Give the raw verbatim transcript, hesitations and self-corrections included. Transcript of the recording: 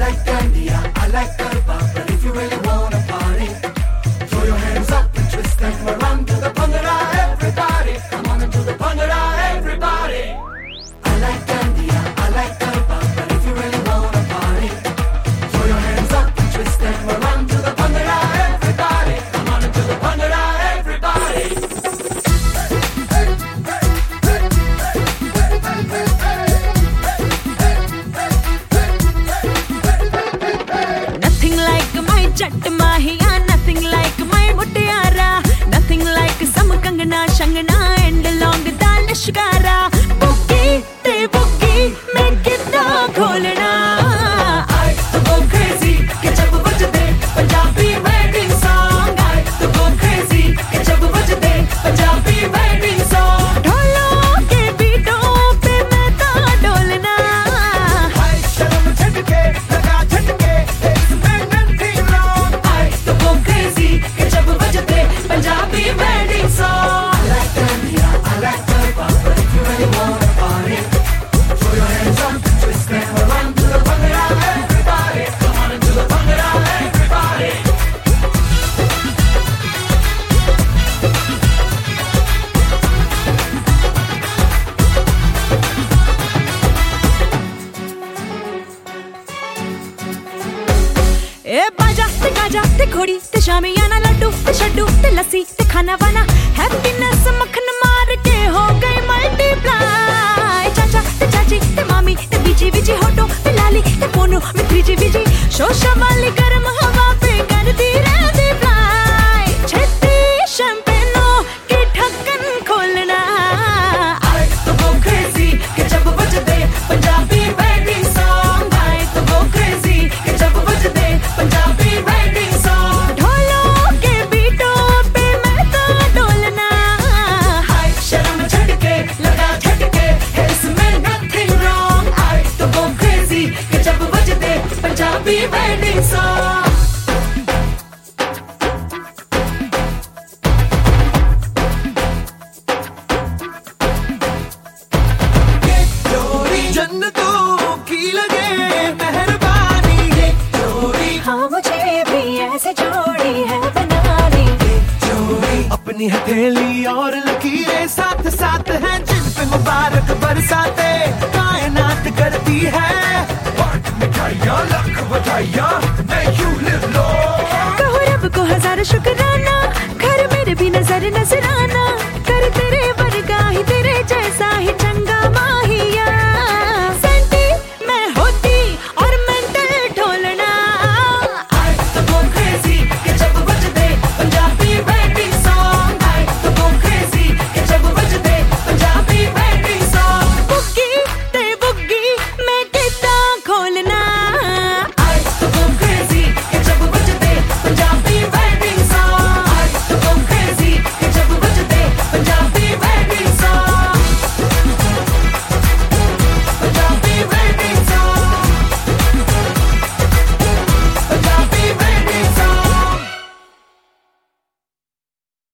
like candy, I like garba, but if you really wanna party, throw your hands up and twist them around to the bhangra, everybody. Come on and do the bhangra, everybody. I like candy, I like garba, but if you really wanna party, throw your hands up and twist them around to the bhangra, everybody. Come on and do the bhangra, everybody. Nothing like my Jatt Mahiya, nothing like my Muttiara, nothing like some Kangana, Shangana and long dal Shikara. Boogie, te boogie, make it na kholna. I to go crazy, ke jab bajde Punjabi wedding song. I to go crazy, ke jab bajde Punjabi wedding song. Dholon ke beaton pe main ta dolna. Hai sharam jhatke laga jhatke, isme nothing wrong. I to go crazy, ke jab bajde Punjabi wedding song. I like candy, I like garba, but if you really wanna party, throw your hands up and twist them around to the bhangra, everybody. Come on and do the bhangra, everybody. ए बाजा ते Gaza ते घोड़ी ते शामियाना लड्डू ते शड्डू ते लस्सी ते खाना वाना हैप्पीनेस मक्खन मार के हो गई मल्टीप्लाई चाचा ते चाची ते मामी ते बीजी बीजी होटो ते लाली ते पोनू में त्रीजी बीजी शोशा वाली गर्म हवा पे करती रहती फ्लाई छेती शैंपेनो की ढक्कन खोलना I to go crazy के जब बजते Punjabi wedding song I to go crazy के जब बजते पंजाबी wedding song ढोलों के बीटों पे मैं तो डोलना हाय शर्म झटके लगा झटके है इसमें nothing wrong I to go crazy के जब बजते पंजाबी wedding song जन्नतों की लगे मेहरबानी, ये जोड़ी हाँ मुझे भी ऐसे जोड़ी है बनानी जोड़ी अपनी हथेली और लकीरें साथ साथ हैं जिन पे मुबारक बरसाते कायनात करती है। बांट मिठाइयाँ लाख बधाइयाँ, may you live long। कहो रब को हजार शुक्राना घर मेरे भी नजर नजर